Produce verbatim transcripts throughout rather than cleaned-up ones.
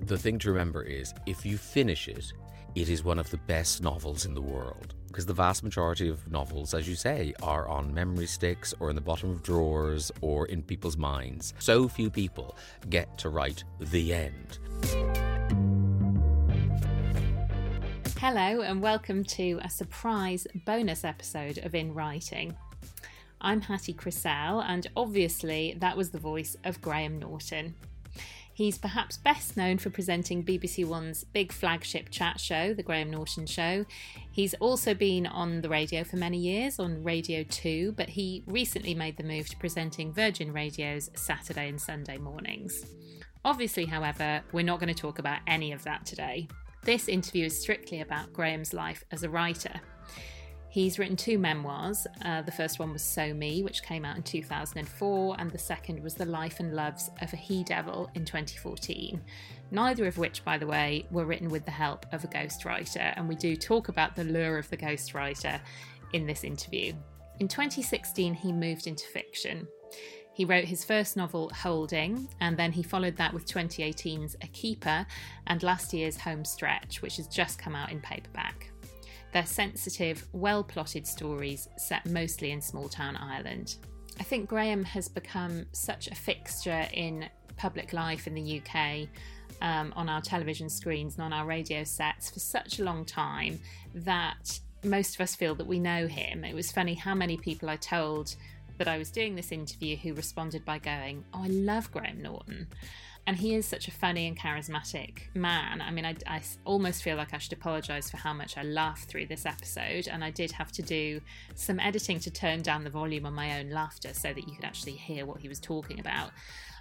the thing to remember is, if you finish it, it is one of the best novels in the world. Because the vast majority of novels, as you say, are on memory sticks or in the bottom of drawers or in people's minds. So few people get to write the end. Hello and welcome to a surprise bonus episode of In Writing. I'm Hattie Crisell, and obviously that was the voice of Graham Norton. He's perhaps best known for presenting B B C One's big flagship chat show, The Graham Norton Show. He's also been on the radio for many years, on Radio two, but he recently made the move to presenting Virgin Radio's Saturday and Sunday mornings. Obviously, however, we're not going to talk about any of that today. This interview is strictly about Graham's life as a writer. He's written two memoirs. Uh, the first one was So Me, which came out in two thousand four, and the second was The Life and Loves of a He-Devil in twenty fourteen. Neither of which, by the way, were written with the help of a ghostwriter, and we do talk about the lure of the ghostwriter in this interview. In twenty sixteen, he moved into fiction. He wrote his first novel, Holding, and then he followed that with twenty eighteen's A Keeper and last year's Home Stretch, which has just come out in paperback. They're sensitive, well-plotted stories set mostly in small-town Ireland. I think Graham has become such a fixture in public life in the U K, um, on our television screens and on our radio sets for such a long time that most of us feel that we know him. It was funny how many people I told that I was doing this interview who responded by going, "Oh, I love Graham Norton." And he is such a funny and charismatic man. I mean, I, I almost feel like I should apologise for how much I laughed through this episode, and I did have to do some editing to turn down the volume on my own laughter so that you could actually hear what he was talking about.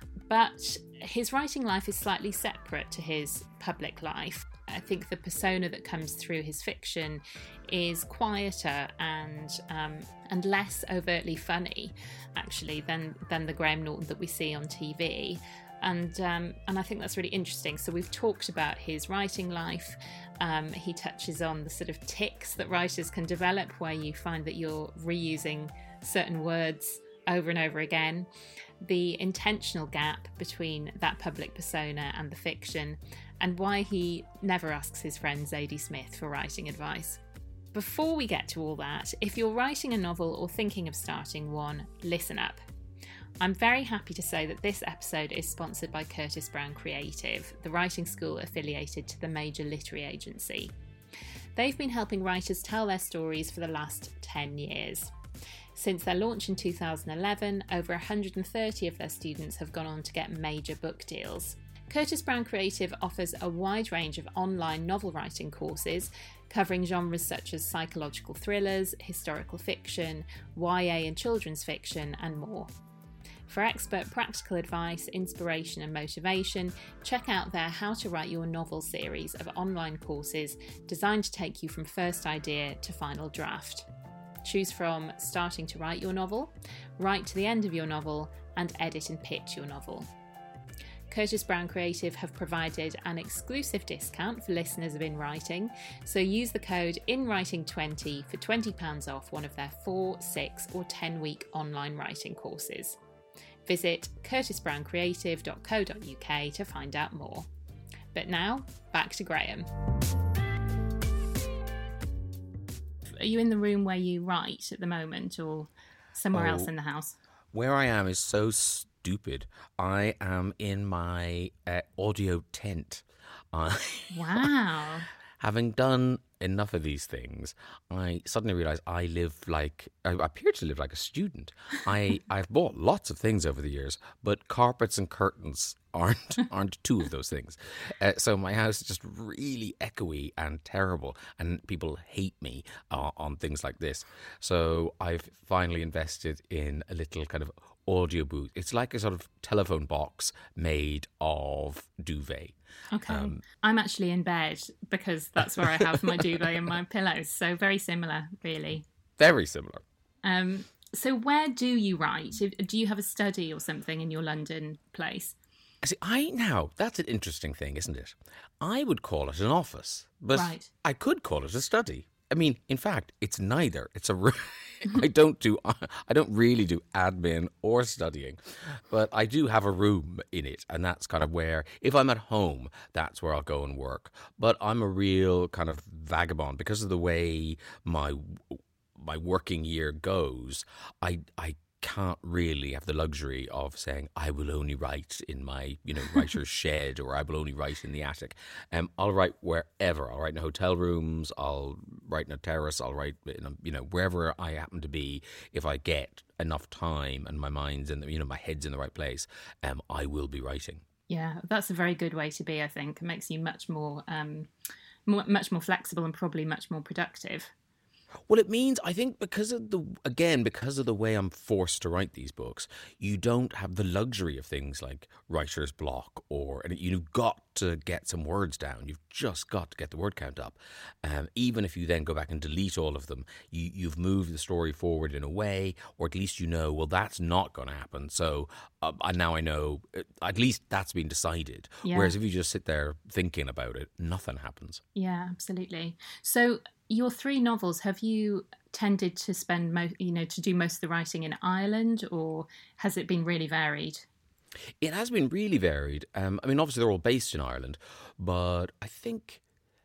But his writing life is slightly separate to his public life. I think the persona that comes through his fiction is quieter and um, and less overtly funny, actually, than than the Graham Norton that we see on T V. And um, and I think that's really interesting. So we've talked about his writing life. Um, he touches on the sort of tics that writers can develop, where you find that you're reusing certain words over and over again, the intentional gap between that public persona and the fiction, and why he never asks his friend Zadie Smith for writing advice. Before we get to all that, if you're writing a novel or thinking of starting one, listen up. I'm very happy to say that this episode is sponsored by Curtis Brown Creative, the writing school affiliated to the major literary agency. They've been helping writers tell their stories for the last ten years. Since their launch in two thousand eleven, over one hundred thirty of their students have gone on to get major book deals. Curtis Brown Creative offers a wide range of online novel writing courses covering genres such as psychological thrillers, historical fiction, Y A and children's fiction, and more. For expert practical advice, inspiration and motivation, check out their How to Write Your Novel series of online courses designed to take you from first idea to final draft. Choose from starting to write your novel, write to the end of your novel, and edit and pitch your novel. Curtis Brown Creative have provided an exclusive discount for listeners of In Writing, so use the code in writing twenty for twenty pounds off one of their four, six or ten week online writing courses. Visit curtis brown creative dot co dot uk to find out more. But now, back to Graham. Are you in the room where you write at the moment, or somewhere Oh, else in the house? Where I am is so stupid. I am in my uh, audio tent. I Wow. Having done enough of these things, I suddenly realised I live like, I appear to live like a student. I, I've bought lots of things over the years, but carpets and curtains aren't aren't two of those things. Uh, so my house is just really echoey and terrible, and people hate me uh, on things like this. So I've finally invested in a little kind of audio booth. It's like a sort of telephone box made of duvet. Okay. Um, I'm actually in bed because that's where I have my duvet and my pillows. So very similar, really. Very similar. Um, so where do you write? Do you have a study or something in your London place? See, I now, that's an interesting thing, isn't it? I would call it an office, but Right. I could call it a study. I mean, in fact, it's neither. It's a. I don't do. I don't really do admin or studying, but I do have a room in it, and that's kind of where, if I'm at home, that's where I'll go and work. But I'm a real kind of vagabond because of the way my my working year goes. I I. can't really have the luxury of saying I will only write in my, you know, writer's shed, or I will only write in the attic. Um, I'll write wherever. I'll write in hotel rooms. I'll write in a terrace. I'll write in a, you know, wherever I happen to be. If I get enough time and my mind's in the, you know, my head's in the right place, um, I will be writing. Yeah, that's a very good way to be. I think it makes you much more, um, more, much more flexible and probably much more productive. Well, it means, I think, because of the, again, because of the way I'm forced to write these books, you don't have the luxury of things like writer's block, or, and you've got to get some words down. You've just got to get the word count up. Um, even if you then go back and delete all of them, you, you've moved the story forward in a way, or at least you know, well, that's not going to happen. So uh, now I know, at least that's been decided. Yeah. Whereas if you just sit there thinking about it, nothing happens. Yeah, absolutely. So your three novels, have you tended to spend, mo- you know, to do most of the writing in Ireland, or has it been really varied? It has been really varied. Um, I mean, obviously they're all based in Ireland, but I think,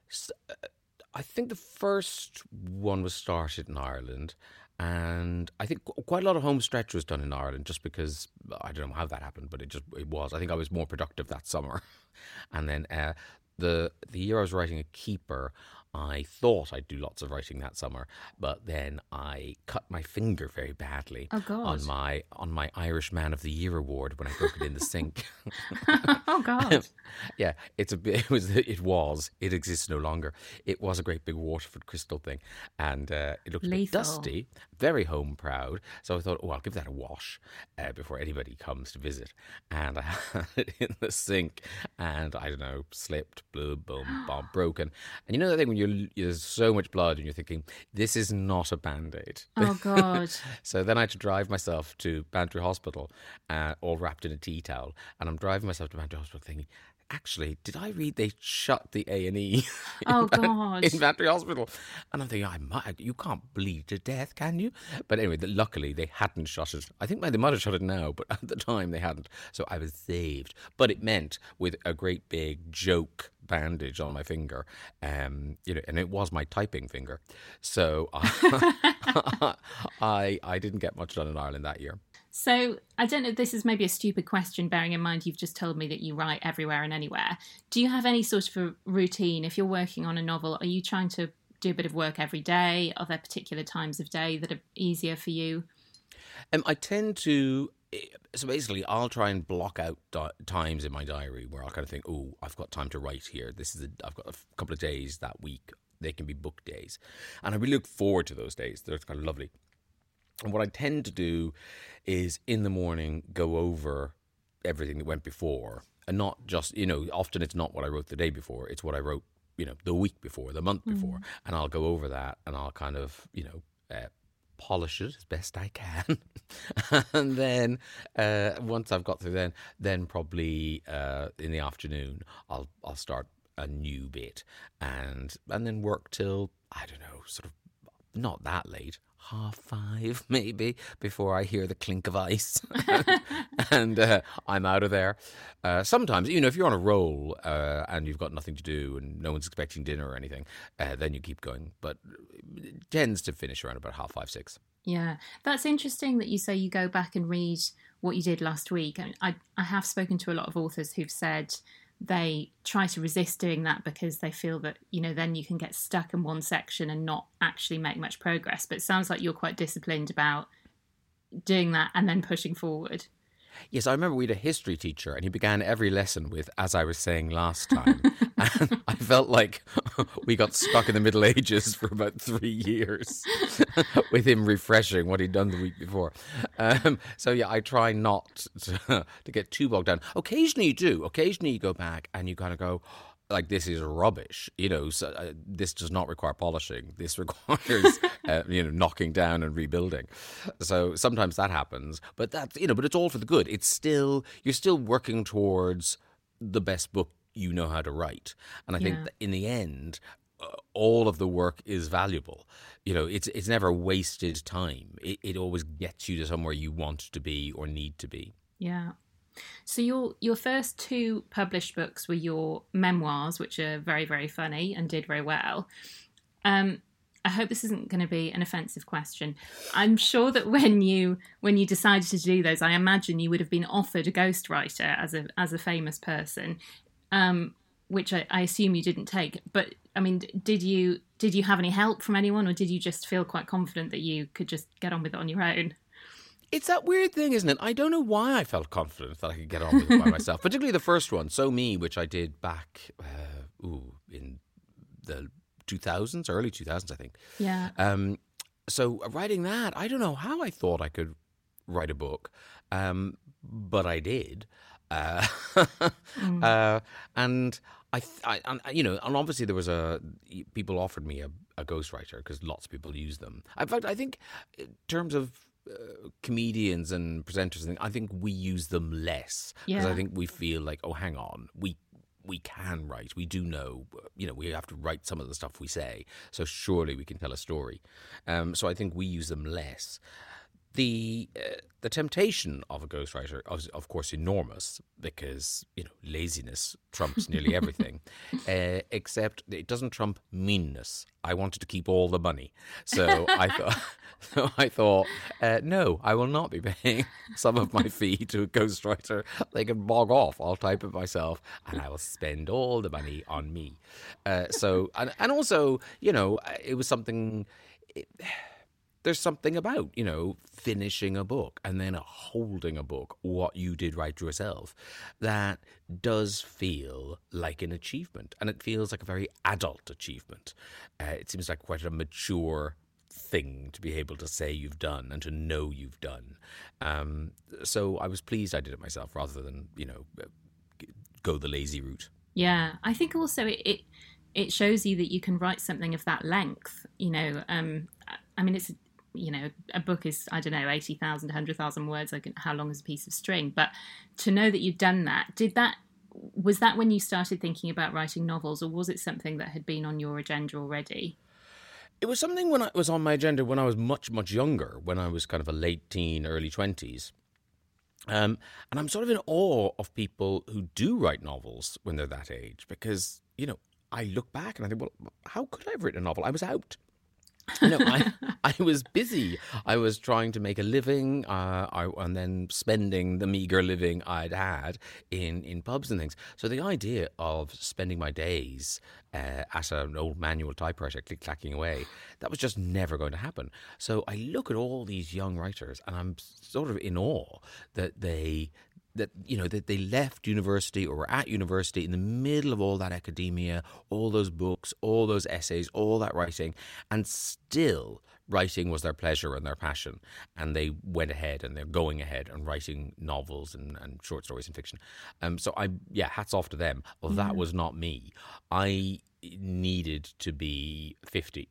I think the first one was started in Ireland, and I think quite a lot of home stretch was done in Ireland, just because I don't know how that happened, but it just it was. I think I was more productive that summer, and then uh, the the year I was writing A Keeper, I thought I'd do lots of writing that summer, but then I cut my finger very badly oh, God. on my on my Irish Man of the Year award when I broke it in the sink. Oh God! Yeah, it's a bit. It was. It was. It exists no longer. It was a great big Waterford crystal thing, and uh, it looked a bit dusty, very home proud. So I thought, oh, I'll give that a wash uh, before anybody comes to visit. And I had it in the sink, and I don't know, slipped, blew, boom, bomb, broken. And you know that thing when you there's so much blood and you're thinking, this is not a Band-Aid. Oh, God. So then I had to drive myself to Bantry Hospital, uh, all wrapped in a tea towel. And I'm driving myself to Bantry Hospital thinking, actually, did I read they shut the A and E oh, God. in Bantry Hospital? And I'm thinking, I might, you can't bleed to death, can you? But anyway, the, luckily they hadn't shut it. I think they might have shut it now, but at the time they hadn't. So I was saved. But it meant with a great big joke bandage on my finger, um, you know, and it was my typing finger. So I, I, I didn't get much done in Ireland that year. So I don't know, this is maybe a stupid question, bearing in mind you've just told me that you write everywhere and anywhere. Do you have any sort of a routine? If you're working on a novel, are you trying to do a bit of work every day? Are there particular times of day that are easier for you? Um, I tend to... So basically, I'll try and block out di- times in my diary where I'll kind of think, oh, I've got time to write here. This is a, I've got a f- couple of days that week. They can be book days. And I really look forward to those days. They're kind of lovely. And what I tend to do is in the morning go over everything that went before. And not just, you know, often it's not what I wrote the day before. It's what I wrote, you know, the week before, the month before. Mm. And I'll go over that and I'll kind of, you know, uh, polish it as best I can. And then uh, once I've got through then, then probably uh, in the afternoon, I'll I'll start a new bit and and then work till, I don't know, sort of not that late, half five maybe, before I hear the clink of ice. And uh, I'm out of there. Uh, sometimes, you know, if you're on a roll uh, and you've got nothing to do and no one's expecting dinner or anything, uh, then you keep going. But it tends to finish around about half five, six. Yeah, that's interesting that you say you go back and read what you did last week. I, I, I have spoken to a lot of authors who've said they try to resist doing that because they feel that, you know, then you can get stuck in one section and not actually make much progress. But it sounds like you're quite disciplined about doing that and then pushing forward. Yes, I remember we had a history teacher and he began every lesson with, as I was saying last time. And I felt like we got stuck in the Middle Ages for about three years with him refreshing what he'd done the week before. Um, so, yeah, I try not to, to get too bogged down. Occasionally you do. Occasionally you go back and you kind of go, like, this is rubbish, you know, so, uh, this does not require polishing. This requires, uh, you know, knocking down and rebuilding. So sometimes that happens, but that's, you know, but it's all for the good. It's still, you're still working towards the best book you know how to write. And I think yeah. that in the end, all of the work is valuable. You know, it's it's never wasted time. It, it always gets you to somewhere you want to be or need to be. Yeah. So your your first two published books were your memoirs, which are very, very funny and did very well. Um, I hope this isn't going to be an offensive question. I'm sure that when you when you decided to do those, I imagine you would have been offered a ghostwriter as a as a famous person, um, which I, I assume you didn't take. But I mean, did you did you have any help from anyone, or did you just feel quite confident that you could just get on with it on your own? It's that weird thing, isn't it? I don't know why I felt confident that I could get on with it by myself, particularly the first one, So Me, which I did back uh, ooh, in the two thousands, early two thousands, I think. Yeah. Um, so writing that, I don't know how I thought I could write a book, um, but I did. Uh, mm. uh, and I, I, and, you know, and obviously there was a, people offered me a, a ghostwriter because lots of people use them. In fact, I think in terms of Uh, comedians and presenters, I think we use them less because yeah. I think we feel like, oh, hang on, we we can write, we do know, you know, we have to write some of the stuff we say, so surely we can tell a story. Um, so I think we use them less. The uh, the temptation of a ghostwriter is, of course, enormous because, you know, laziness trumps nearly everything, uh, except it doesn't trump meanness. I wanted to keep all the money, so I thought, so I thought, uh, no, I will not be paying some of my fee to a ghostwriter. They can bog off. I'll type it myself, and I will spend all the money on me. Uh, so, and and also, you know, it was something. It, There's something about, you know, finishing a book and then holding a book, what you did write yourself, that does feel like an achievement. And it feels like a very adult achievement. Uh, it seems like quite a mature thing to be able to say you've done and to know you've done. Um, so I was pleased I did it myself rather than, you know, go the lazy route. Yeah, I think also it... it... it shows you that you can write something of that length. You know, um, I mean, it's, you know, a book is, I don't know, eighty thousand, one hundred thousand words, like how long is a piece of string? But to know that you've done that, did that, was that when you started thinking about writing novels, or was it something that had been on your agenda already? It was something when I was on my agenda when I was much, much younger, when I was kind of a late teen, early twenties. Um, and I'm sort of in awe of people who do write novels when they're that age, because, you know, I look back and I think, well, how could I have written a novel? I was out. You know, I I was busy. I was trying to make a living, uh, I, and then spending the meager living I'd had in, in pubs and things. So the idea of spending my days uh, at an old manual typewriter click-clacking away, that was just never going to happen. So I look at all these young writers and I'm sort of in awe that they... that, you know, that they left university or were at university in the middle of all that academia, all those books, all those essays, all that writing, and still writing was their pleasure and their passion. And they went ahead and they're going ahead and writing novels and, and short stories and fiction. Um, so, I yeah, hats off to them. Well, that was not me. I needed to be fifty.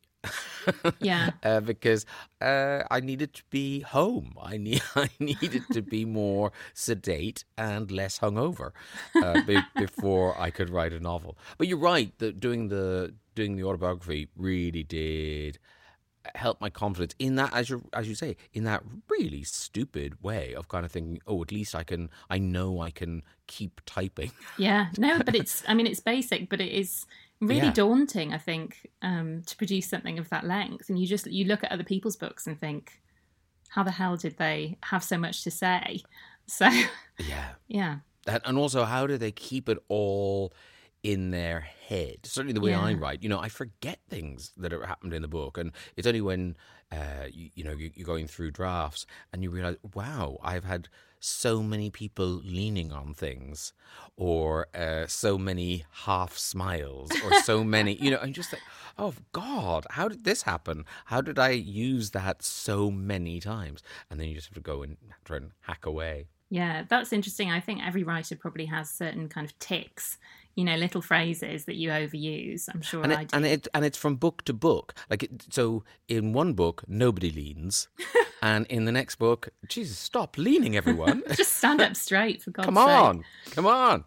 Yeah, uh, because uh, I needed to be home. I need I needed to be more sedate and less hungover uh, be- before I could write a novel. But you're right that doing the doing the autobiography really did help my confidence in that, as you as you say, in that really stupid way of kind of thinking, oh, at least I can, I know I can keep typing. Yeah, no, but it's, I mean, it's basic, but it is really yeah. daunting, I think, um, to produce something of that length. And you just, you look at other people's books and think, how the hell did they have so much to say? So, yeah. Yeah. That, and also, how do they keep it all in their head? Certainly the way yeah. I write, you know, I forget things that have happened in the book. And it's only when, uh, you, you know, you're going through drafts and you realize, wow, I've had so many people leaning on things, or uh, so many half smiles, or so many, you know, I'm just like, oh God, how did this happen? How did I use that so many times? And then you just have to go and try and hack away. Yeah, that's interesting. I think every writer probably has certain kind of tics, you know, little phrases that you overuse. I'm sure and I it, do. And it and it's from book to book. Like it, so, in one book, nobody leans, and in the next book, Jesus, stop leaning, everyone. Just stand up straight, for God's Come sake. on, come on.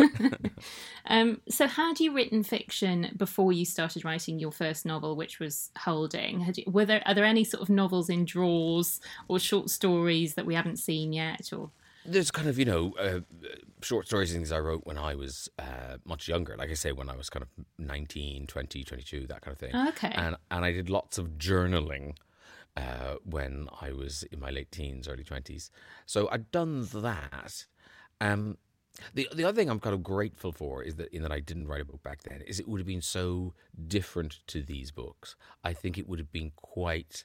Um, so had you written fiction before you started writing your first novel, which was Holding? Had you, were there are there any sort of novels in drawers or short stories that we haven't seen yet? Or There's kind of, you know, uh, short stories and things I wrote when I was uh, much younger. Like I say, when I was kind of nineteen, twenty, twenty-two, that kind of thing. Okay. And, and I did lots of journaling uh, when I was in my late teens, early twenties. So I'd done that. Um, the the other thing I'm kind of grateful for is that in that I didn't write a book back then, is it would have been so different to these books. I think it would have been quite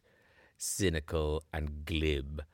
cynical and glib,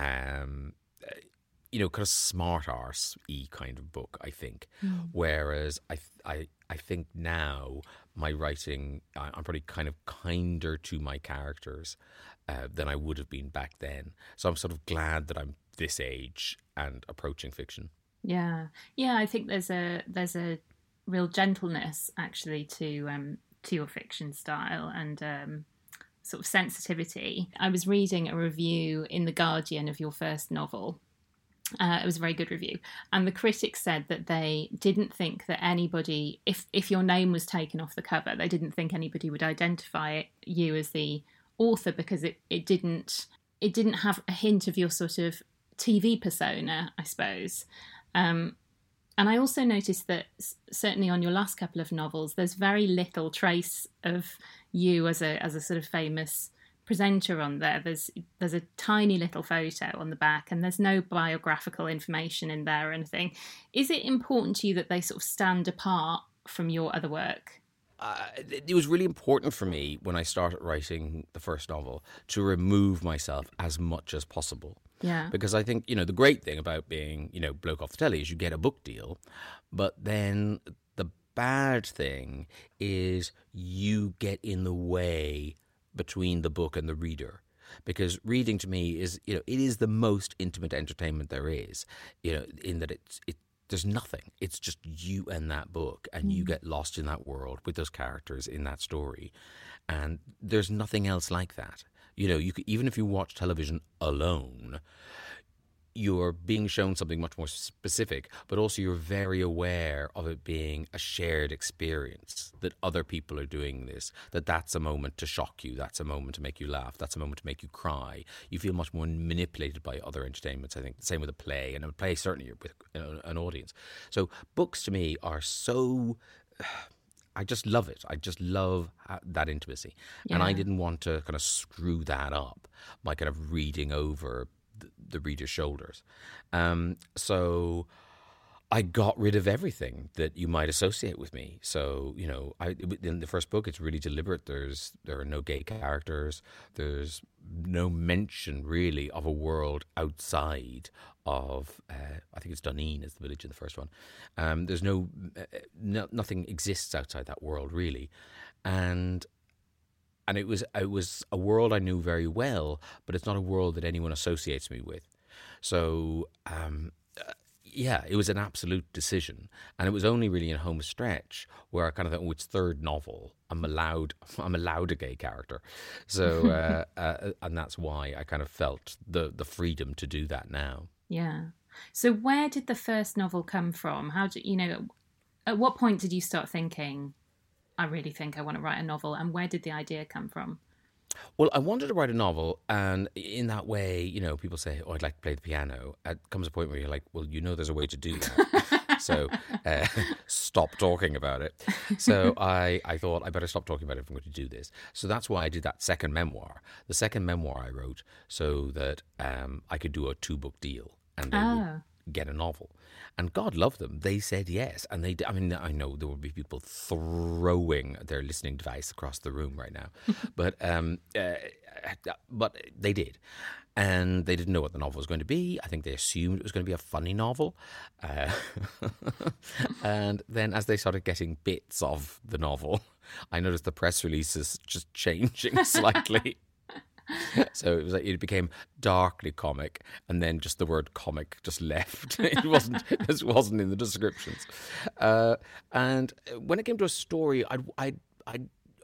um, you know, kind of smart arse-y kind of book, I think. Mm. Whereas I, I, I think now my writing, I'm probably kind of kinder to my characters uh, than I would have been back then. So I'm sort of glad that I'm this age and approaching fiction. Yeah, yeah. I think there's a there's a real gentleness actually to um, to your fiction style and um, sort of sensitivity. I was reading a review in The Guardian of your first novel. Uh, it was a very good review, and the critics said that they didn't think that anybody, if if your name was taken off the cover, they didn't think anybody would identify you as the author because it, it didn't it didn't have a hint of your sort of T V persona, I suppose. Um, and I also noticed that certainly on your last couple of novels, there's very little trace of you as a as a sort of famous presenter on there. There's there's a tiny little photo on the back, and there's no biographical information in there or anything. Is it important to you that they sort of stand apart from your other work? Uh, it was really important for me when I started writing the first novel to remove myself as much as possible. Yeah. Because I think, you know, the great thing about being, you know, bloke off the telly is you get a book deal, but then the bad thing is you get in the way between the book and the reader. Because reading to me is, you know, it is the most intimate entertainment there is, you know, in that it's, it, there's nothing. It's just you and that book, and mm. you get lost in that world with those characters in that story. And there's nothing else like that. You know, you could, even if you watch television alone, you're being shown something much more specific, but also you're very aware of it being a shared experience, that other people are doing this, that that's a moment to shock you, that's a moment to make you laugh, that's a moment to make you cry. You feel much more manipulated by other entertainments, I think. The same with a play, and a play certainly with you know, an audience. So books to me are so... I just love it. I just love that intimacy. Yeah. And I didn't want to kind of screw that up by kind of reading over the, the reader's shoulders. Um, so I got rid of everything that you might associate with me. So, you know, I, in the first book, it's really deliberate. There's There are no gay characters. There's no mention, really, of a world outside of, uh, I think it's Duneen is the village in the first one. Um, there's no, uh, no, nothing exists outside that world, really. And and it was it was a world I knew very well, but it's not a world that anyone associates me with. So, um, uh, yeah, it was an absolute decision. And it was only really in home stretch where I kind of thought, oh, it's third novel. I'm allowed I'm allowed a gay character. So, uh, uh, and that's why I kind of felt the, the freedom to do that now. Yeah. So where did the first novel come from? How did you know, at what point did you start thinking, I really think I want to write a novel? And where did the idea come from? Well, I wanted to write a novel, and in that way, you know, people say, oh, I'd like to play the piano. It comes a point where you're like, well, you know there's a way to do that. so uh, stop talking about it. So I, I thought I better stop talking about it if I'm going to do this. So that's why I did that second memoir. The second memoir I wrote so that um, I could do a two-book deal and they oh. would get a novel. And God love them. They said yes. And they, I mean, I know there will be people throwing their listening device across the room right now. but um, uh, but they did. And they didn't know what the novel was going to be. I think they assumed it was going to be a funny novel. Uh, and then as they started getting bits of the novel, I noticed the press releases just changing slightly. So it was like it became darkly comic, and then just the word comic just left. It wasn't it wasn't in the descriptions. Uh, and when it came to a story, I I I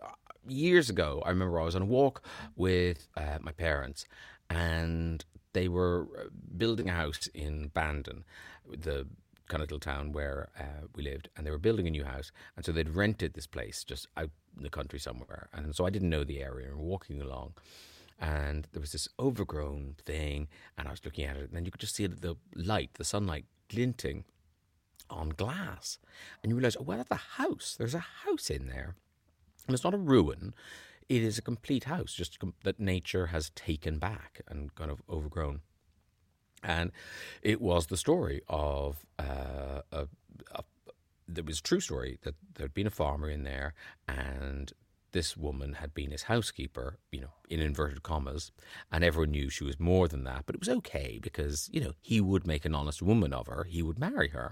years ago, I remember I was on a walk with uh, my parents, and they were building a house in Bandon, the kind of little town where uh, we lived, and they were building a new house, and so they'd rented this place just out in the country somewhere, and so I didn't know the area, and we were walking along, and there was this overgrown thing, and I was looking at it, and then you could just see the light, the sunlight glinting on glass, and you realise, oh, well, that's a house. There's a house in there, and it's not a ruin. It is a complete house, just that nature has taken back and kind of overgrown. And it was the story of uh, a, a, there was a true story that there had been a farmer in there, and this woman had been his housekeeper, you know, in inverted commas, and everyone knew she was more than that, but it was okay because, you know, he would make an honest woman of her, he would marry her.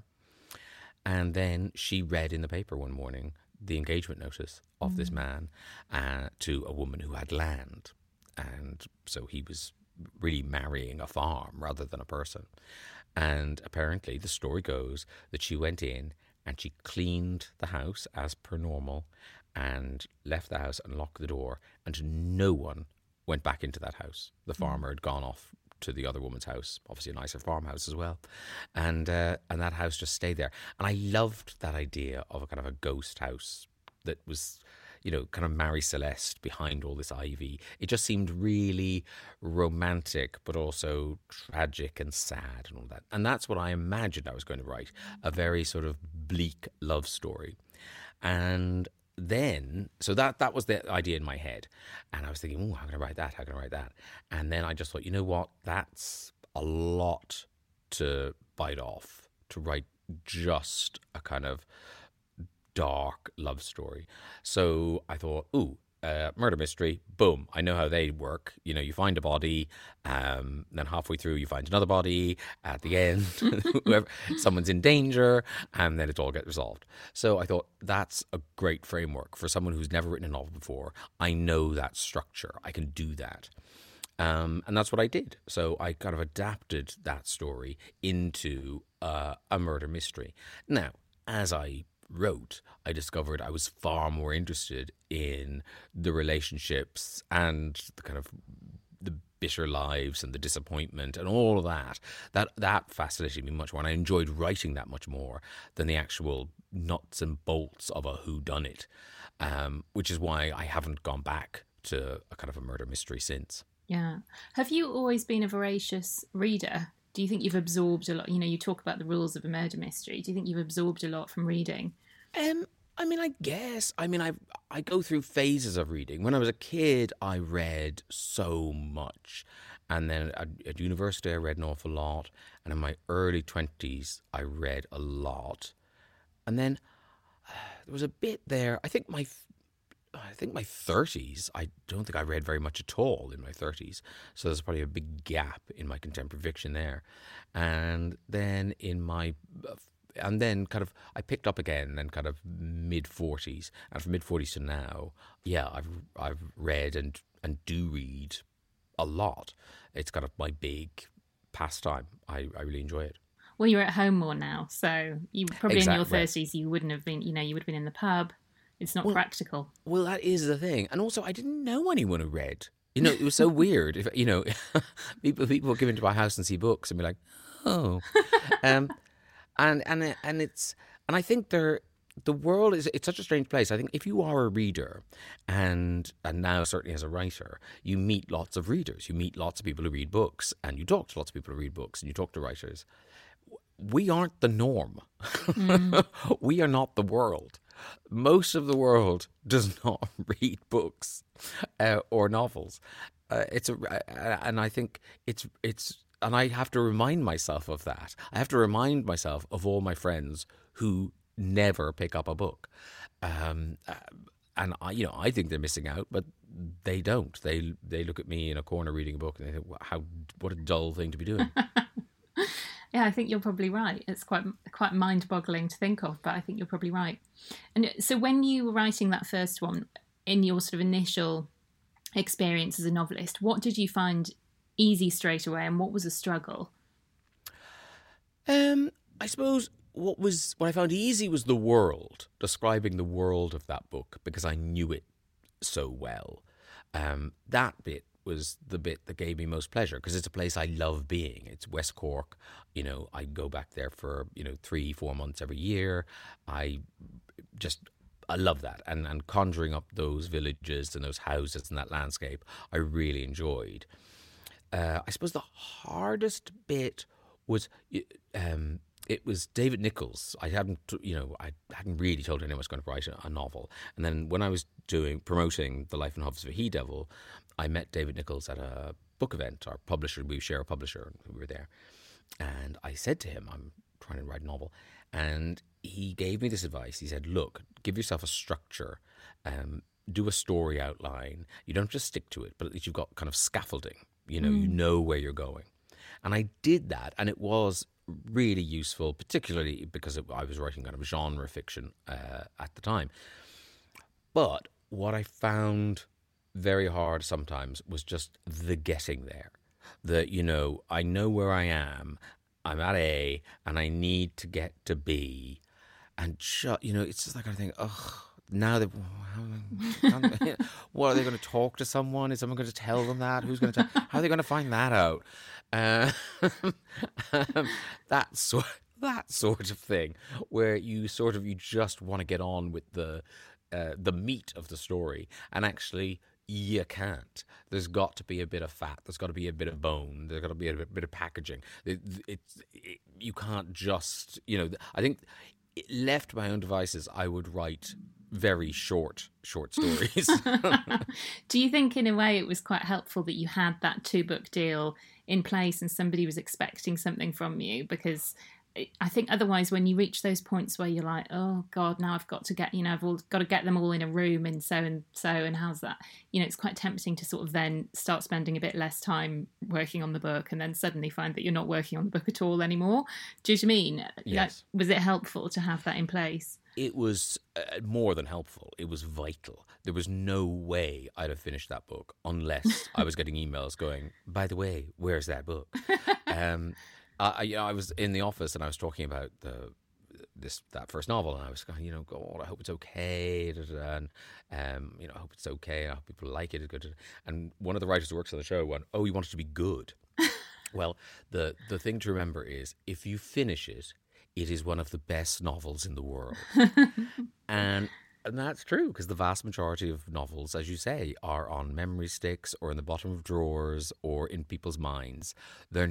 And then she read in the paper one morning the engagement notice of mm. this man uh, to a woman who had land, and so he was really marrying a farm rather than a person. And apparently the story goes that she went in and she cleaned the house as per normal and left the house and locked the door, and no one went back into that house. The farmer had gone off to the other woman's house, obviously a nicer farmhouse as well, and uh, and that house just stayed there. And I loved that idea of a kind of a ghost house that was, you know, kind of Mary Celeste behind all this ivy. It just seemed really romantic, but also tragic and sad and all that. And that's what I imagined I was going to write, a very sort of bleak love story. And then, so that that was the idea in my head. And I was thinking, oh, how can I write that? How can I write that? And then I just thought, you know what? That's a lot to bite off, to write just a kind of dark love story. So I thought, ooh, uh, murder mystery, boom, I know how they work. You know, you find a body, um, then halfway through you find another body, at the end, whoever, someone's in danger, and then it all gets resolved. So I thought, that's a great framework for someone who's never written a novel before. I know that structure. I can do that. Um, and that's what I did. So I kind of adapted that story into uh, a murder mystery. Now, as I wrote, I discovered I was far more interested in the relationships and the kind of the bitter lives and the disappointment and all of that. That that fascinated me much more, and I enjoyed writing that much more than the actual nuts and bolts of a whodunit, um, which is why I haven't gone back to a kind of a murder mystery since. Yeah. Have you always been a voracious reader? Do you think you've absorbed a lot? You know, you talk about the rules of a murder mystery. Do you think you've absorbed a lot from reading? Um, I mean, I guess. I mean, I I go through phases of reading. When I was a kid, I read so much. And then at, at university, I read an awful lot. And in my early twenties, I read a lot. And then uh, there was a bit there. I think my... I think my thirties, I don't think I read very much at all in my thirties. So there's probably a big gap in my contemporary fiction there. And then in my, and then kind of, I picked up again then kind of mid forties. And from mid forties to now, yeah, I've I've read and, and do read a lot. It's kind of my big pastime. I, I really enjoy it. Well, you're at home more now. So you probably Exactly. in your thirties, you wouldn't have been, you know, you would have been in the pub. It's not well, practical. Well, that is the thing. And also, I didn't know anyone who read. You know, it was so weird. If you know, people people would come into my house and see books and be like, oh. um, and and and it's and I think there the world is it's such a strange place. I think if you are a reader and and now certainly as a writer, you meet lots of readers. You meet lots of people who read books, and you talk to lots of people who read books, and you talk to writers. We aren't the norm. Mm. We are not the world. Most of the world does not read books uh, or novels. Uh, it's a, uh, and I think it's it's, and I have to remind myself of that. I have to remind myself of all my friends who never pick up a book, um, uh, and I, you know, I think they're missing out, but they don't. They they look at me in a corner reading a book and they think, "How what a dull thing to be doing." Yeah, I think you're probably right. It's quite quite mind-boggling to think of, but I think you're probably right. And so when you were writing that first one, in your sort of initial experience as a novelist. What did you find easy straight away, and what was a struggle? Um, I suppose what was what I found easy was the world, describing the world of that book, because I knew it so well. Um, that bit was the bit that gave me most pleasure, because it's a place I love being. It's West Cork. You know, I go back there for, you know, three, four months every year. I just, I love that. And, and conjuring up those villages and those houses and that landscape, I really enjoyed. Uh, I suppose the hardest bit was, um, it was David Nichols. I hadn't, you know, I hadn't really told anyone I was going to write a, a novel. And then when I was doing promoting The Life and Hobbs of a He-Devil, I met David Nichols at a book event. Our publisher, we share a publisher, and we were there. And I said to him, I'm trying to write a novel. And he gave me this advice. He said, look, give yourself a structure, um, do a story outline. You don't just stick to it, but at least you've got kind of scaffolding. You know, mm. you know where you're going. And I did that, and it was really useful, particularly because it, I was writing kind of genre fiction uh, at the time. But what I found very hard sometimes was just the getting there. The, you know, I know where I am, I'm at A, and I need to get to B. And, ju- you know, it's just like I think, oh, now they, what, are they going to talk to someone? Is someone going to tell them that? Who's going to tell? How are they going to find that out? Uh, um, that sort, that sort of thing, where you sort of you just want to get on with the uh, the meat of the story, and actually you can't. There's got to be a bit of fat. There's got to be a bit of bone. There's got to be a bit, bit of packaging. It, it's it, you can't just, you know. I think left to my own devices, I would write very short, short stories. Do you think in a way it was quite helpful that you had that two book deal in place and somebody was expecting something from you? Because I think otherwise when you reach those points where you're like, oh God, now I've got to get, you know, I've all got to get them all in a room and so and so, and how's that? You know, it's quite tempting to sort of then start spending a bit less time working on the book and then suddenly find that you're not working on the book at all anymore. Do you know what I mean? Yes. Like, was it helpful to have that in place? It was uh, more than helpful. It was vital. There was no way I'd have finished that book unless I was getting emails going, by the way, where's that book? um, I, you know, I was in the office and I was talking about the this that first novel, and I was going, you know, God, I hope it's okay, and um, you know, I hope it's okay. I hope people like it. It's good. And one of the writers who works on the show went, "Oh, you want it to be good?" Well, the the thing to remember is, if you finish it, it is one of the best novels in the world, and. And that's true, because the vast majority of novels, as you say, are on memory sticks or in the bottom of drawers or in people's minds. There,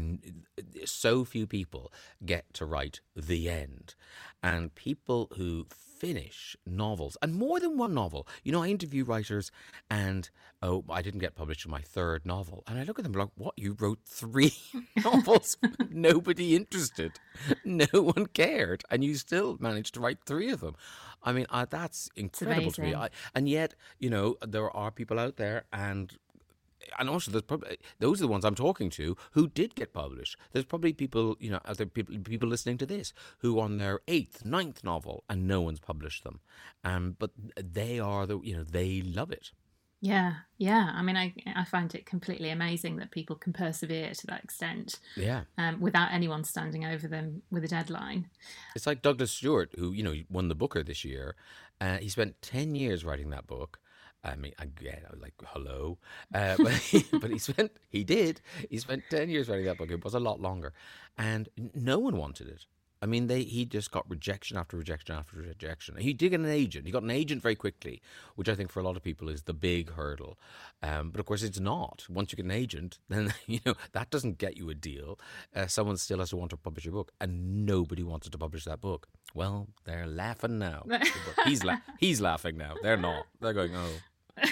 so few people get to write the end. And people who finish novels, and more than one novel, you know, I interview writers and, oh, I didn't get published in my third novel. And I look at them like, what, you wrote three novels? Nobody interested. No one cared. And you still managed to write three of them. I mean, uh, that's incredible to me. I, and yet, you know, there are people out there, and and also there's probably, those are the ones I'm talking to who did get published. There's probably people, you know, out there, people people listening to this who are on their eighth, ninth novel, and no one's published them. Um, but they are the, you know, they love it. Yeah, yeah. I mean, I I find it completely amazing that people can persevere to that extent. Yeah. Um, without anyone standing over them with a deadline. It's like Douglas Stewart, who, you know, won the Booker this year. Uh, he spent ten years writing that book. I mean, again, I was like, hello. Uh, but, he, but he spent, he did. He spent ten years writing that book. It was a lot longer. And no one wanted it. I mean, they he just got rejection after rejection after rejection. He did get an agent. He got an agent very quickly, which I think for a lot of people is the big hurdle. Um, but of course, it's not. Once you get an agent, then, you know, that doesn't get you a deal. Uh, someone still has to want to publish your book, and nobody wanted to publish that book. Well, they're laughing now. he's la- he's laughing now. They're not. They're going, oh.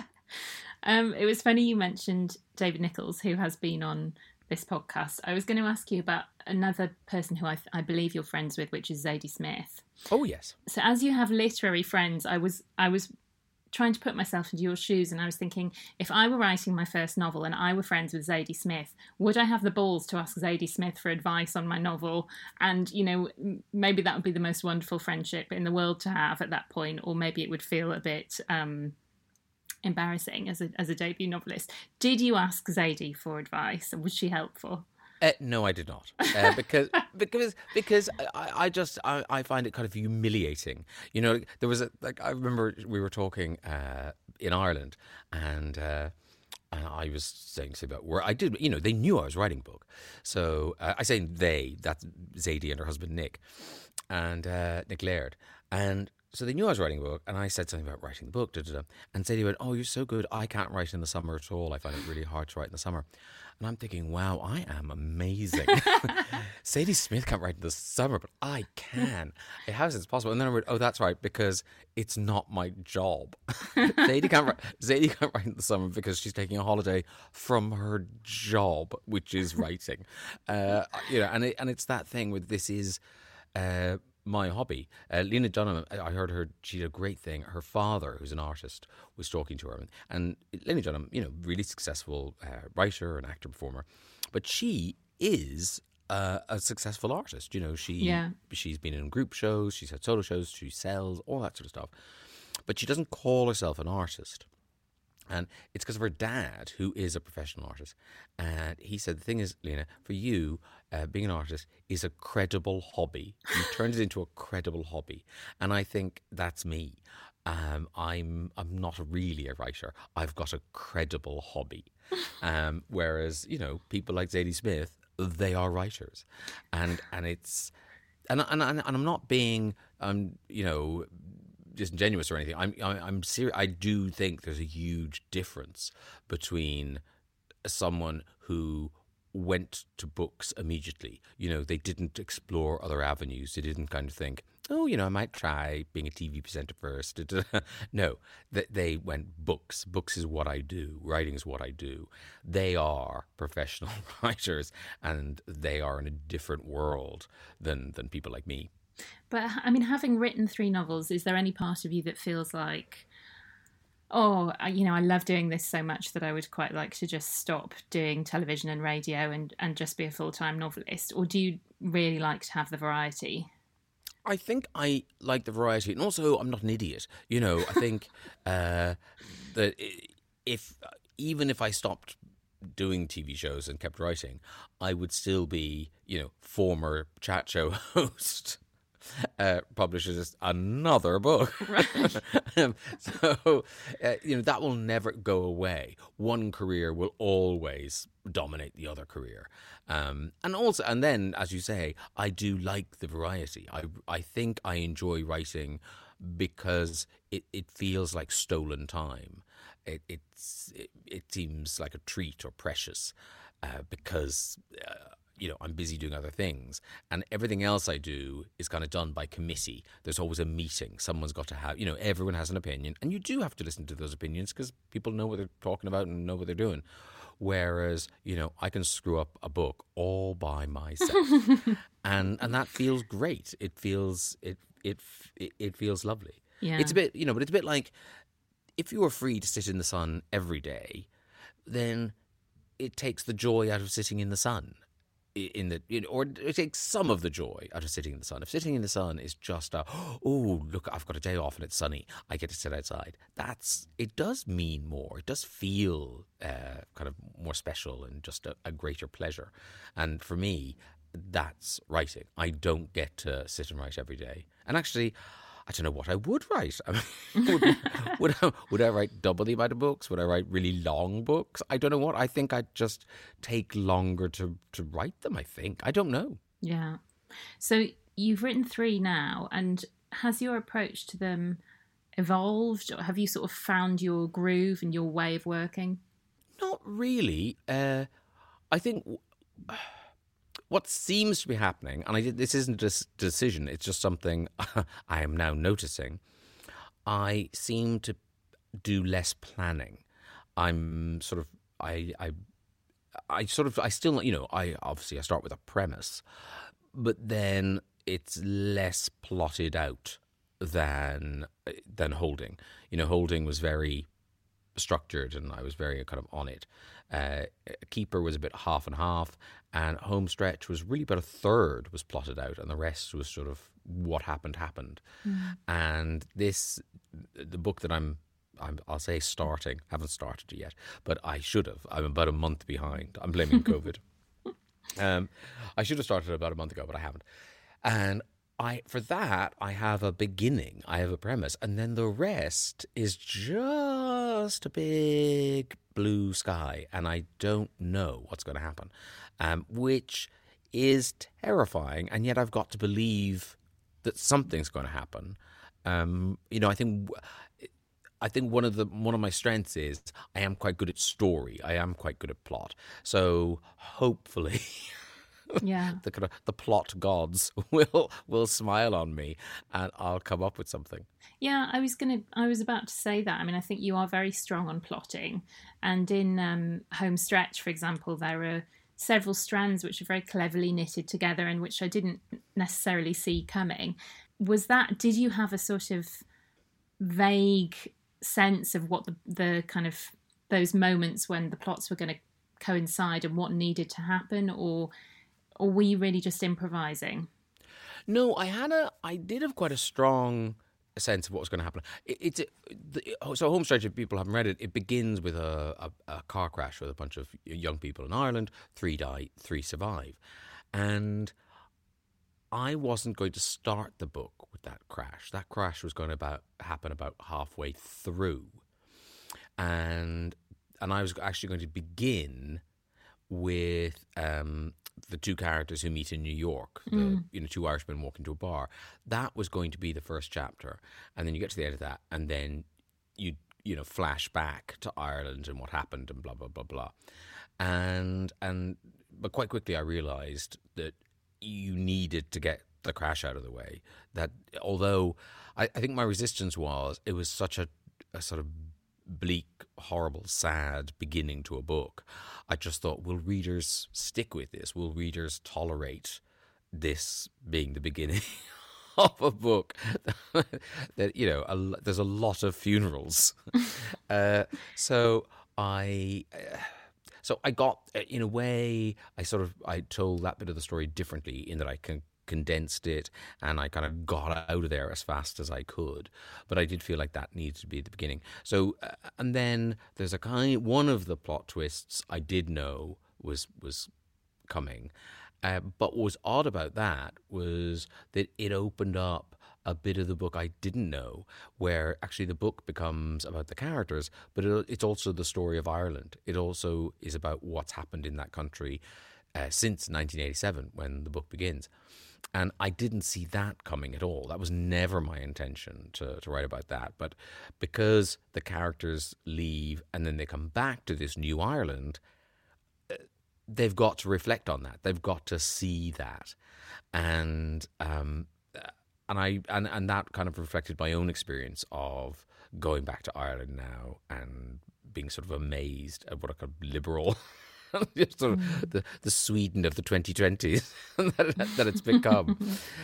um, it was funny you mentioned David Nichols, who has been on this podcast. I was going to ask you about another person who I, I believe you're friends with, which is Zadie Smith. Oh, yes. So as you have literary friends, I was I was trying to put myself into your shoes, and I was thinking, if I were writing my first novel and I were friends with Zadie Smith, would I have the balls to ask Zadie Smith for advice on my novel? And, you know, maybe that would be the most wonderful friendship in the world to have at that point, or maybe it would feel a bit... Um, embarrassing as a as a debut novelist. Did you ask Zadie for advice, and was she helpful? Uh, no, I did not, uh, because because because I, I just I, I find it kind of humiliating. You know, there was a like I remember we were talking uh, in Ireland, and uh, and I was saying something about where I did. You know, they knew I was writing a book, so uh, I say they. That's Zadie and her husband Nick, and uh, Nick Laird, and. So they knew I was writing a book, and I said something about writing the book, da, da, da. And Zadie went, "Oh, you're so good. I can't write in the summer at all. I find it really hard to write in the summer." And I'm thinking, wow, I am amazing. Zadie Smith can't write in the summer, but I can. How is this possible? And then I went, oh, that's right, because it's not my job. Zadie can't write, Zadie can't write in the summer because she's taking a holiday from her job, which is writing. Uh, you know, and it, and it's that thing with this is. Uh, my hobby. Uh, Lena Dunham, I heard her, she did a great thing. Her father, who's an artist, was talking to her. And Lena Dunham, you know, really successful uh, writer and actor, performer. But she is uh, a successful artist. You know, she, yeah. she's been in group shows, she's had solo shows, she sells, all that sort of stuff. But she doesn't call herself an artist. And it's because of her dad, who is a professional artist. And he said, the thing is, Lena, for you, uh, being an artist is a credible hobby. You turned it into a credible hobby. And I think that's me. Um, I'm I'm not really a writer. I've got a credible hobby. Um, whereas, you know, people like Zadie Smith, they are writers. And and it's... And, and, and I'm not being, um, you know... disingenuous or anything. I'm I'm, I'm serious. I do think there's a huge difference between someone who went to books immediately. You know, they didn't explore other avenues. They didn't kind of think, oh, you know, I might try being a T V presenter first. No, they, they went books. Books is what I do. Writing is what I do. They are professional writers, and they are in a different world than than people like me. But, I mean, having written three novels, is there any part of you that feels like, oh, you know, I love doing this so much that I would quite like to just stop doing television and radio and, and just be a full-time novelist? Or do you really like to have the variety? I think I like the variety. And also, I'm not an idiot. You know, I think uh, that if even if I stopped doing T V shows and kept writing, I would still be, you know, former chat show host. Uh, publishes another book. Right. um, so, uh, you know, that will never go away. One career will always dominate the other career. Um, and also, and then, as you say, I do like the variety. I, I think I enjoy writing because it, it feels like stolen time. It, it's, it, it seems like a treat or precious uh, because... Uh, you know, I'm busy doing other things, and everything else I do is kind of done by committee. There's always a meeting. Someone's got to have, you know, everyone has an opinion, and you do have to listen to those opinions because people know what they're talking about and know what they're doing. Whereas, you know, I can screw up a book all by myself, and and that feels great. It feels it it it, it feels lovely. Yeah. It's a bit, you know, but it's a bit like if you were free to sit in the sun every day, then it takes the joy out of sitting in the sun. In the, you know, or it takes some of the joy out of sitting in the sun. If sitting in the sun is just a, oh, look, I've got a day off and it's sunny, I get to sit outside. That's, it does mean more. It does feel uh, kind of more special and just a, a greater pleasure. And for me, that's writing. I don't get to sit and write every day. And actually, I don't know what I would write. I mean, would, would, I, would I write double the amount of books? Would I write really long books? I don't know what. I think I'd just take longer to, to write them, I think. I don't know. Yeah. So you've written three now, and has your approach to them evolved? Or have you sort of found your groove and your way of working? Not really. Uh, I think... What seems to be happening, and I did, this isn't a decision, it's just something I am now noticing, I seem to do less planning. I'm sort of, I, I, I sort of, I still, you know, I obviously I start with a premise, but then it's less plotted out than than Holding. You know, Holding was very structured and I was very kind of on it. Uh, Keeper was a bit half and half, and Homestretch was really about a third was plotted out, and the rest was sort of what happened happened. Mm. And this, the book that I'm I'm, I'll say starting. Haven't started it yet, but I should have. I'm about a month behind. I'm blaming COVID. um, I should have started about a month ago, but I haven't. And I, for that, I have a beginning. I have a premise, and then the rest is just a big blue sky, and I don't know what's going to happen, um, which is terrifying. And yet, I've got to believe that something's going to happen. Um, you know, I think. I think one of the one of my strengths is I am quite good at story. I am quite good at plot. So hopefully, yeah, the kind of the plot gods will will smile on me, and I'll come up with something. Yeah, I was gonna. I was about to say that. I mean, I think you are very strong on plotting, and in um, Home Stretch, for example, there are several strands which are very cleverly knitted together, and which I didn't necessarily see coming. Was that? Did you have a sort of vague sense of what the, the kind of those moments when the plots were going to coincide and what needed to happen, or or were you really just improvising? No, I had a I did have quite a strong sense of what was going to happen. It, it's it, so Home Stretch, if people haven't read it, it begins with a, a, a car crash with a bunch of young people in Ireland. Three die, three survive, and I wasn't going to start the book with that crash. That crash was going to about happen about halfway through, and and I was actually going to begin with um, the two characters who meet in New York. The Mm. you know two Irishmen walk into a bar. That was going to be the first chapter, and then you get to the end of that, and then you you know flash back to Ireland and what happened and blah blah blah blah, and and but quite quickly I realised that you needed to get the crash out of the way. That although I, I think my resistance was it was such a, a sort of bleak, horrible, sad beginning to a book. I just thought, will readers stick with this? Will readers tolerate this being the beginning of a book that, you know, a, there's a lot of funerals. uh, so I... Uh, So I got, in a way, I sort of, I told that bit of the story differently in that I con- condensed it and I kind of got out of there as fast as I could. But I did feel like that needed to be at the beginning. So, uh, and then there's a kind, one of the plot twists I did know was, was coming. Uh, but what was odd about that was that it opened up a bit of the book I didn't know, where actually the book becomes about the characters, but it, it's also the story of Ireland. It also is about what's happened in that country uh, since nineteen eighty-seven, when the book begins. And I didn't see that coming at all. That was never my intention to, to write about that. But because the characters leave and then they come back to this new Ireland, they've got to reflect on that. They've got to see that. And um, and I and, and that kind of reflected my own experience of going back to Ireland now and being sort of amazed at what a kind of liberal, just sort of mm. the, the Sweden of the twenty twenties that, that it's become,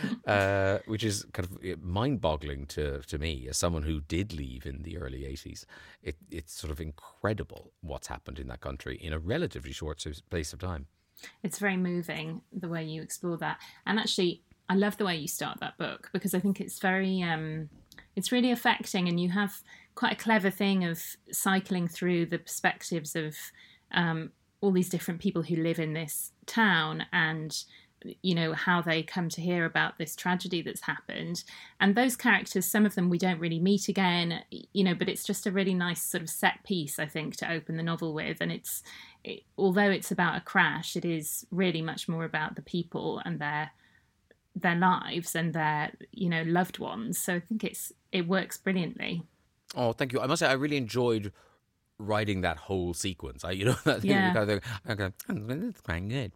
uh, which is kind of mind-boggling to, to me as someone who did leave in the early eighties. It, it's sort of incredible what's happened in that country in a relatively short space of time. It's very moving the way you explore that. And actually, I love the way you start that book because I think it's very, um, it's really affecting, and you have quite a clever thing of cycling through the perspectives of um, all these different people who live in this town and, you know, how they come to hear about this tragedy that's happened. And those characters, some of them we don't really meet again, you know, but it's just a really nice sort of set piece, I think, to open the novel with. And it's, it, although it's about a crash, it is really much more about the people and their their lives and their, you know, loved ones. So I think it's it works brilliantly. Oh, thank you. I must say I really enjoyed writing that whole sequence. I, you know, that yeah. kind of thing. I go, oh, it's quite good.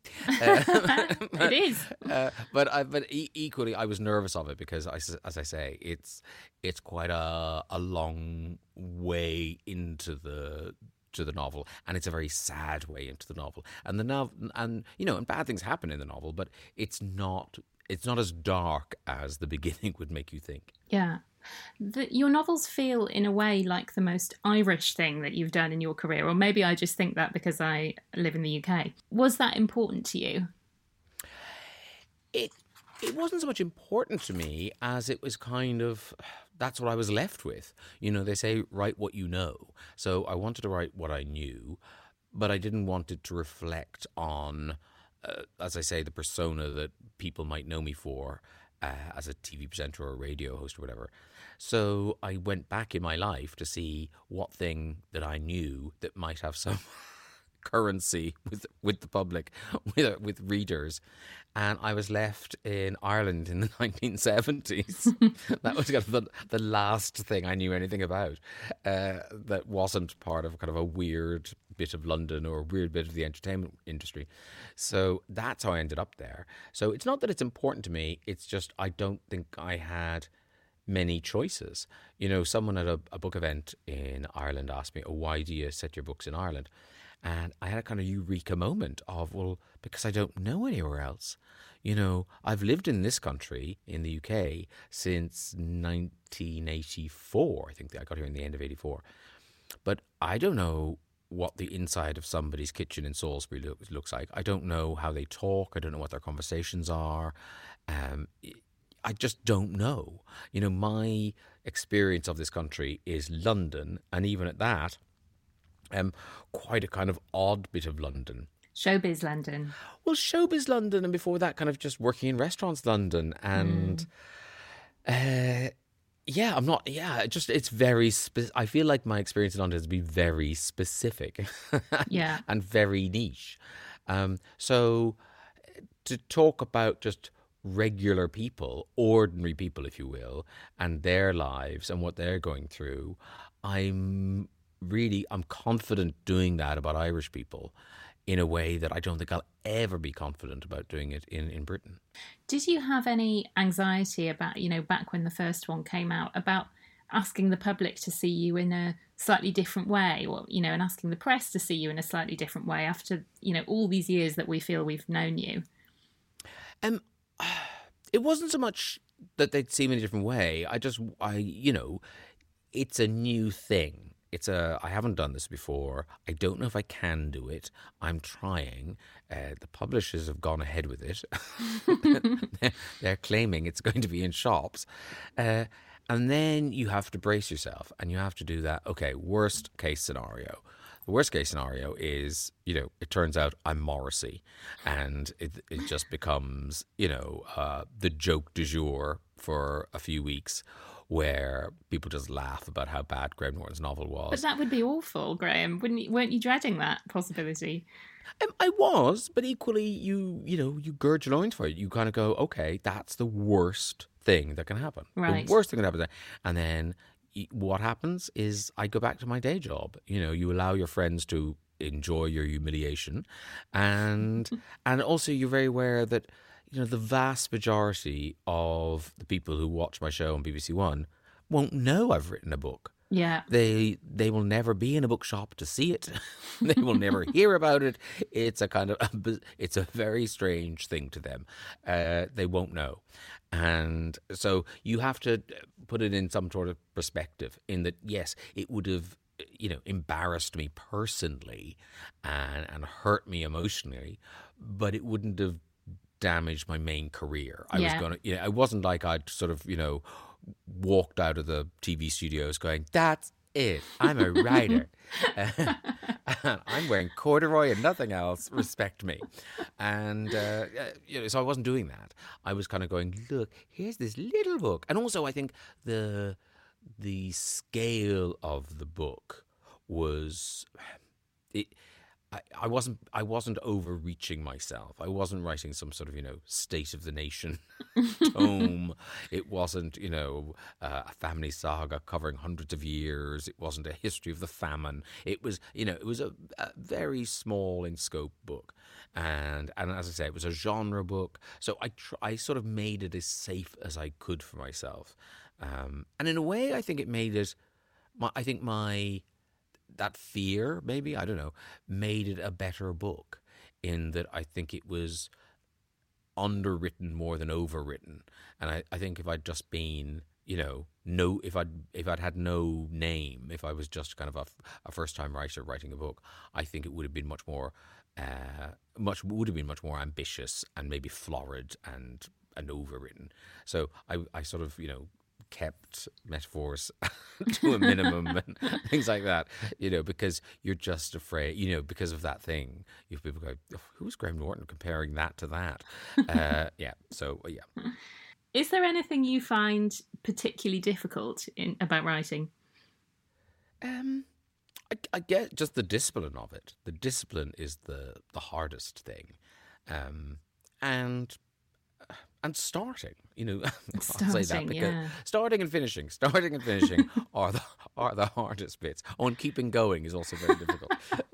Uh, it is. Uh, but I, but e- equally, I was nervous of it because, I, as I say, it's it's quite a a long way into the to the novel, and it's a very sad way into the novel. And the novel, and you know, and bad things happen in the novel, but it's not it's not as dark as the beginning would make you think. Yeah. The, your novels feel in a way like the most Irish thing that you've done in your career, or maybe I just think that because I live in the U K. Was that important to you? It it wasn't so much important to me as it was kind of, that's what I was left with. You know, they say write what you know. So I wanted to write what I knew, but I didn't want it to reflect on, uh, as I say, the persona that people might know me for uh, as a T V presenter or a radio host or whatever. So I went back in my life to see what thing that I knew that might have some currency with with the public, with with readers, and I was left in Ireland in the nineteen seventies. That was kind of the, the last thing I knew anything about. Uh, that wasn't part of kind of a weird bit of London or a weird bit of the entertainment industry. So that's how I ended up there. So it's not that it's important to me. It's just I don't think I had many choices. You know, someone at a, a book event in Ireland asked me, "Oh, why do you set your books in Ireland?" And I had a kind of eureka moment of, well, because I don't know anywhere else. You know, I've lived in this country, in the U K, since nineteen eighty-four. I think I got here in the end of eighty-four. But I don't know what the inside of somebody's kitchen in Salisbury look, looks like. I don't know how they talk. I don't know what their conversations are. Um, I just don't know. You know, my experience of this country is London, and even at that, Um, quite a kind of odd bit of London. Showbiz London. Well, showbiz London, and before that, kind of just working in restaurants London. And mm. uh, yeah, I'm not, yeah, just it's very, spe- I feel like my experience in London has been very specific yeah, and very niche. Um, so to talk about just regular people, ordinary people, if you will, and their lives and what they're going through, I'm really, I'm confident doing that about Irish people in a way that I don't think I'll ever be confident about doing it in, in Britain. Did you have any anxiety about, you know, back when the first one came out, about asking the public to see you in a slightly different way, or, you know, and asking the press to see you in a slightly different way after, you know, all these years that we feel we've known you? Um, it wasn't so much that they'd see me in a different way. I just, I, you know, it's a new thing. It's a, I haven't done this before. I don't know if I can do it. I'm trying. Uh, the publishers have gone ahead with it. they're, they're claiming it's going to be in shops. Uh, and then you have to brace yourself and you have to do that. Okay, worst case scenario. The worst case scenario is, you know, it turns out I'm Morrissey and it it just becomes, you know, uh, the joke du jour for a few weeks, where people just laugh about how bad Graham Norton's novel was. But that would be awful, Graham. Wouldn't you, weren't you dreading that possibility? Um, I was, but equally, you you know, you gird your loins for it. You kind of go, okay, that's the worst thing that can happen. Right. The worst thing that happens. And then what happens is I go back to my day job. You know, you allow your friends to enjoy your humiliation. And and also you're very aware that, you know, the vast majority of the people who watch my show on B B C One won't know I've written a book. Yeah. They they will never be in a bookshop to see it. They will never hear about it. It's a kind of, it's a very strange thing to them. Uh, they won't know. And so you have to put it in some sort of perspective in that, yes, it would have, you know, embarrassed me personally and, and hurt me emotionally, but it wouldn't have damaged my main career. I yeah. was going to, you know, it wasn't like I'd sort of, you know, walked out of the T V studios going, that's it, I'm a writer. uh, I'm wearing corduroy and nothing else, respect me. And uh, you know, so I wasn't doing that. I was kind of going, look, here's this little book. And also I think the the scale of the book was it, I, I wasn't I wasn't overreaching myself. I wasn't writing some sort of, you know, State of the Nation tome. It wasn't, you know, uh, a family saga covering hundreds of years. It wasn't a history of the famine. It was, you know, it was a, a very small in scope book. And and as I say, it was a genre book. So I tr- I sort of made it as safe as I could for myself. Um, and in a way, I think it made it, my, I think my... that fear, maybe, I don't know, made it a better book in that I think it was underwritten more than overwritten. And I, I think if I'd just been, you know, no, if I'd, if I'd had no name, if I was just kind of a, a first-time writer writing a book, I think it would have been much more, uh, much would have been much more ambitious and maybe florid and and overwritten. So I, I sort of, you know, kept metaphors to a minimum and things like that, you know, because you're just afraid, you know, because of that thing. You have people go, oh, who's Graham Norton comparing that to that? uh, yeah. So, yeah. Is there anything you find particularly difficult in about writing? Um, I, I get just the discipline of it. The discipline is the, the hardest thing. Um, and and starting, you know, Starting, I'll say that because yeah. starting and finishing, starting and finishing are the are the hardest bits. Oh, and keeping going is also very difficult.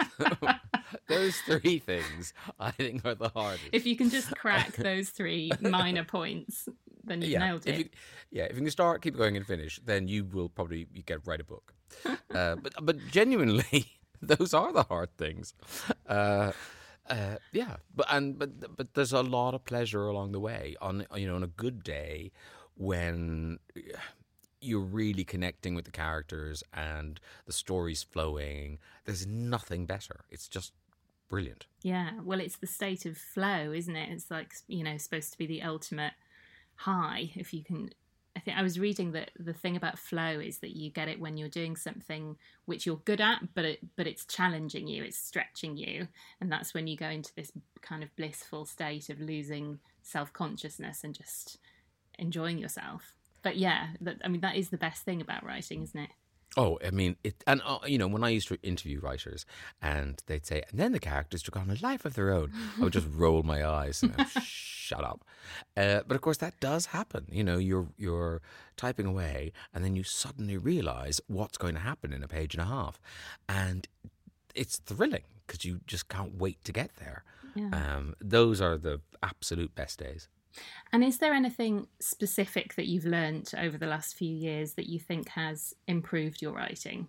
Those three things, I think, are the hardest. If you can just crack those three minor points, then you've yeah, nailed it. If you, yeah, if you can start, keep going, and finish, then you will probably you get write a book. uh, but but genuinely, those are the hard things. Uh, Uh, yeah, but and but but there's a lot of pleasure along the way. On you know, on a good day, when you're really connecting with the characters and the story's flowing, there's nothing better. It's just brilliant. Yeah, well, it's the state of flow, isn't it? It's like, you know, supposed to be the ultimate high. If you can, I think I was reading that the thing about flow is that you get it when you're doing something which you're good at, but it, but it's challenging you, it's stretching you, and that's when you go into this kind of blissful state of losing self-consciousness and just enjoying yourself. But yeah, that, I mean, that is the best thing about writing, isn't it? Oh, I mean, it, and uh, you know, when I used to interview writers, and they'd say, and then the characters took on a life of their own, I would just roll my eyes and go, shut up. Uh, but of course, that does happen. You know, you're you're typing away, and then you suddenly realise what's going to happen in a page and a half, and it's thrilling because you just can't wait to get there. Yeah. Um, those are the absolute best days. And is there anything specific that you've learnt over the last few years that you think has improved your writing?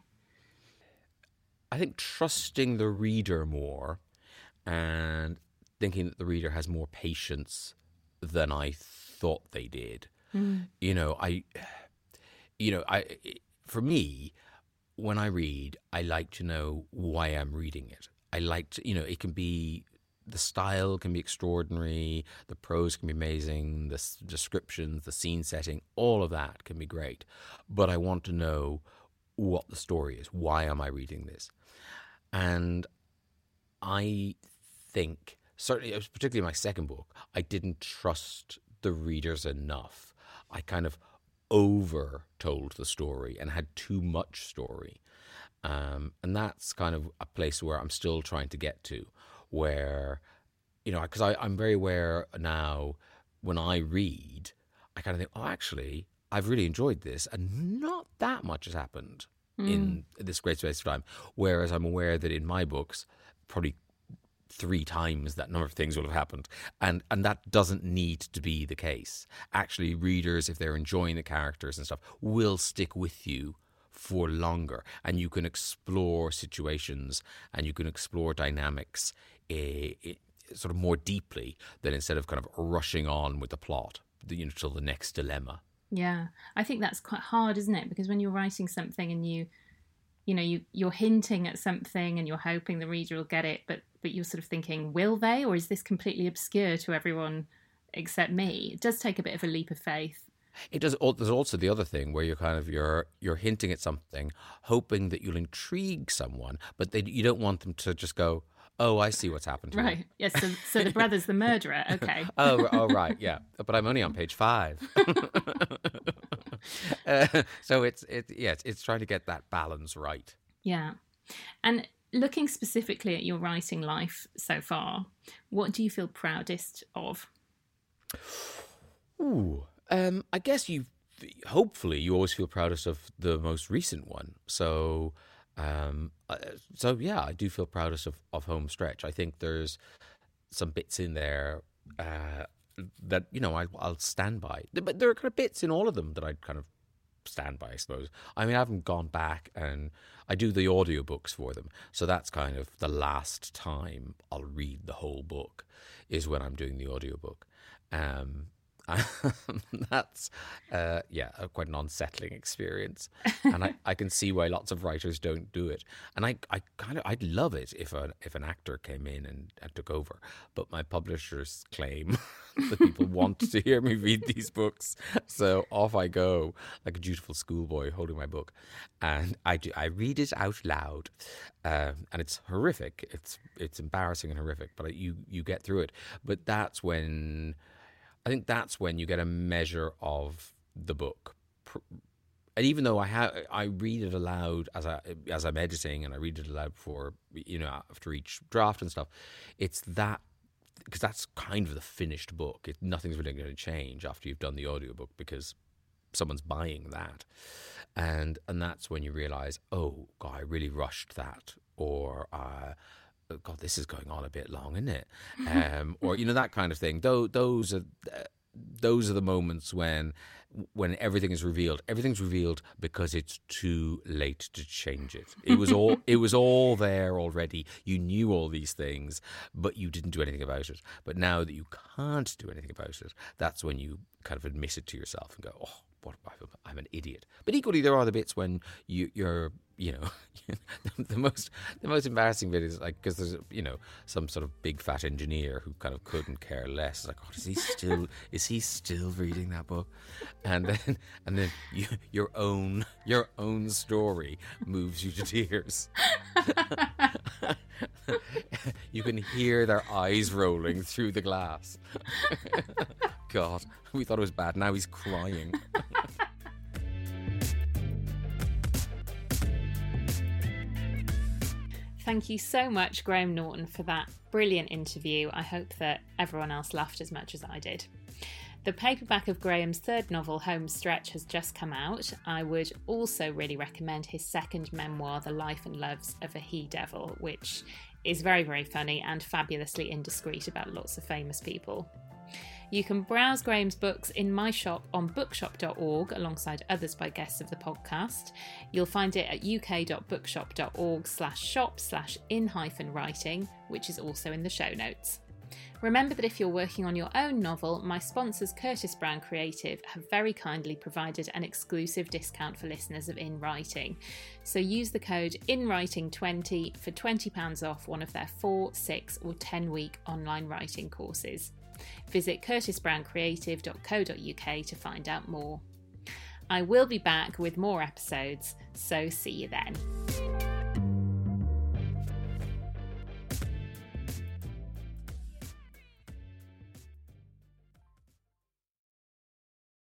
I think trusting the reader more and thinking that the reader has more patience than I thought they did. Mm. You know, I, you know, I, for me, when I read, I like to know why I'm reading it. I like to, you know, it can be, the style can be extraordinary, the prose can be amazing, the descriptions, the scene setting, all of that can be great. But I want to know what the story is. Why am I reading this? And I think, certainly, it was particularly my second book, I didn't trust the readers enough. I kind of over told the story and had too much story. Um, and that's kind of a place where I'm still trying to get to, where, you know, because I'm very aware now when I read, I kind of think, oh, actually, I've really enjoyed this and not that much has happened mm. in this great space of time. Whereas I'm aware that in my books, probably three times that number of things will have happened. And and that doesn't need to be the case. Actually, readers, if they're enjoying the characters and stuff, will stick with you for longer. And you can explore situations and you can explore dynamics uh, sort of more deeply than instead of kind of rushing on with the plot, you know, till the next dilemma. Yeah, I think that's quite hard, isn't it? Because when you're writing something and you, you know, you, you're hinting at something and you're hoping the reader will get it, but, but you're sort of thinking, will they? Or is this completely obscure to everyone except me? It does take a bit of a leap of faith. It does. There's also the other thing where you're kind of you're you're hinting at something, hoping that you'll intrigue someone, but they, you don't want them to just go, "Oh, I see what's happened here." Right. Yes. So, so the brother's the murderer. Okay. oh, oh, right. Yeah, but I'm only on page five. uh, so it's it's yeah, it's, it's trying to get that balance right. Yeah, and looking specifically at your writing life so far, what do you feel proudest of? Ooh. Um, I guess you, hopefully, you always feel proudest of the most recent one. So, um, uh, so yeah, I do feel proudest of, of Home Stretch. I think there's some bits in there uh, that, you know, I, I'll stand by. But there are kind of bits in all of them that I'd kind of stand by, I suppose. I mean, I haven't gone back and I do the audiobooks for them. So that's kind of the last time I'll read the whole book is when I'm doing the audiobook. Um That's, uh, yeah, a, quite an unsettling experience. And I, I can see why lots of writers don't do it. And I, I kind of, I'd love it if a, if an actor came in and, and took over. But my publishers claim that people want to hear me read these books. So off I go, like a dutiful schoolboy holding my book. And I, do, I read it out loud. Um, and it's horrific. It's it's embarrassing and horrific, but you, you get through it. But that's when... I think that's when you get a measure of the book. And even though I have, I read it aloud as I as I'm editing, and I read it aloud before, you know, after each draft and stuff. It's that, because that's kind of the finished book. It, nothing's really going to change after you've done the audiobook, because someone's buying that, and and that's when you realize, oh God, I really rushed that, or uh, God, this is going on a bit long, isn't it? Um, or, you know, that kind of thing. Those, those are uh, those are the moments when when everything is revealed. Everything's revealed because it's too late to change it. It was all it was all there already. You knew all these things, but you didn't do anything about it. But now that you can't do anything about it, that's when you kind of admit it to yourself and go, oh, what, I'm an idiot. But equally, there are the bits when you, you're, you know, the, the most the most embarrassing bit is like, because there's, you know, some sort of big fat engineer who kind of couldn't care less. It's like, oh, is he still is he still reading that book? And then and then you, your own your own story moves you to tears. You can hear their eyes rolling through the glass. God, we thought it was bad. Now he's crying. Thank you so much, Graham Norton, for that brilliant interview. I hope that everyone else laughed as much as I did. The paperback of Graham's third novel, Home Stretch, has just come out. I would also really recommend his second memoir, The Life and Loves of a He-Devil, which is very, very funny and fabulously indiscreet about lots of famous people. You can browse Graham's books in my shop on bookshop dot org alongside others by guests of the podcast. You'll find it at uk.bookshop.org slash shop slash in hyphen writing, which is also in the show notes. Remember that if you're working on your own novel, my sponsors Curtis Brown Creative have very kindly provided an exclusive discount for listeners of In Writing. So use the code in writing twenty for twenty pounds off one of their four, six or ten week online writing courses. Visit curtis brown creative dot co dot uk to find out more. I will be back with more episodes, so see you then.